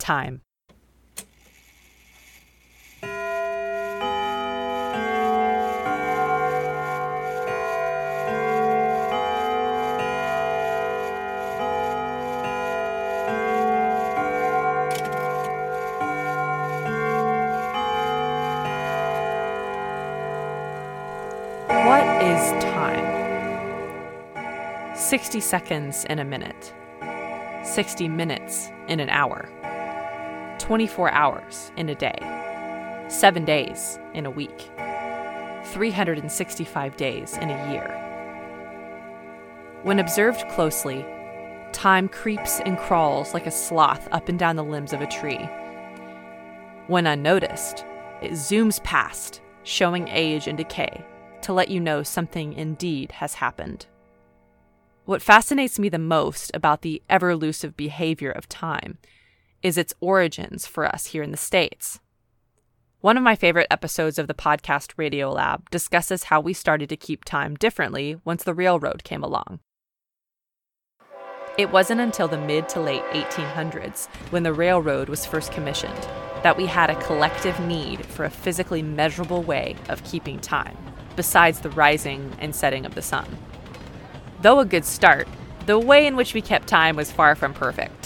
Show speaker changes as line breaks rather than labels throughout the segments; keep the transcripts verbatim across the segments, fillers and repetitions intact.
Time. What is time? sixty seconds in a minute. sixty minutes in an hour. twenty-four hours in a day. seven days in a week. three hundred sixty-five days in a year. When observed closely, time creeps and crawls like a sloth up and down the limbs of a tree. When unnoticed, it zooms past, showing age and decay, to let you know something indeed has happened. What fascinates me the most about the ever-elusive behavior of time is its origins for us here in the States. One of my favorite episodes of the podcast Radiolab discusses how we started to keep time differently once the railroad came along. It wasn't until the mid to late eighteen hundreds, when the railroad was first commissioned, that we had a collective need for a physically measurable way of keeping time, besides the rising and setting of the sun. Though a good start, the way in which we kept time was far from perfect.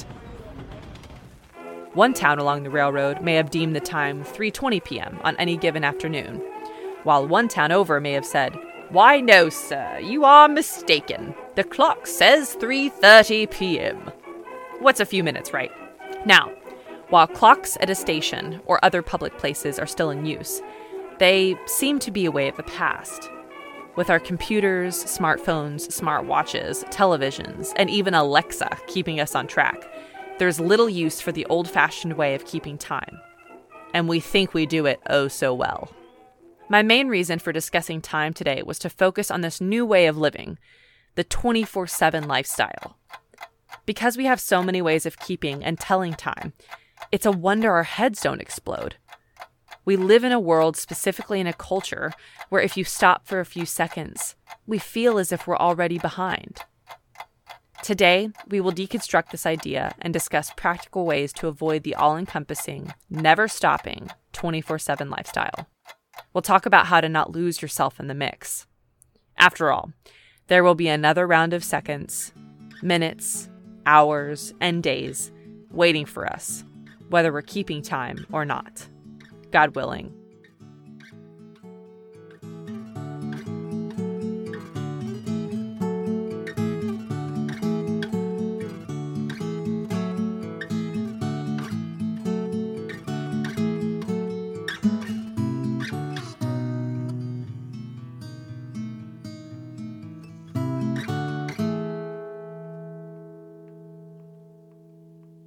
One town along the railroad may have deemed the time three twenty p.m. on any given afternoon, while one town over may have said, "Why no, sir, you are mistaken. The clock says three thirty p.m." What's a few minutes, right? Now, while clocks at a station or other public places are still in use, they seem to be a way of the past. With our computers, smartphones, smartwatches, televisions, and even Alexa keeping us on track, there's little use for the old-fashioned way of keeping time. And we think we do it oh so well. My main reason for discussing time today was to focus on this new way of living, the twenty-four seven lifestyle. Because we have so many ways of keeping and telling time, it's a wonder our heads don't explode. We live in a world, specifically in a culture, where if you stop for a few seconds, we feel as if we're already behind. Today, we will deconstruct this idea and discuss practical ways to avoid the all-encompassing, never-stopping twenty-four seven lifestyle. We'll talk about how to not lose yourself in the mix. After all, there will be another round of seconds, minutes, hours, and days waiting for us, whether we're keeping time or not. God willing.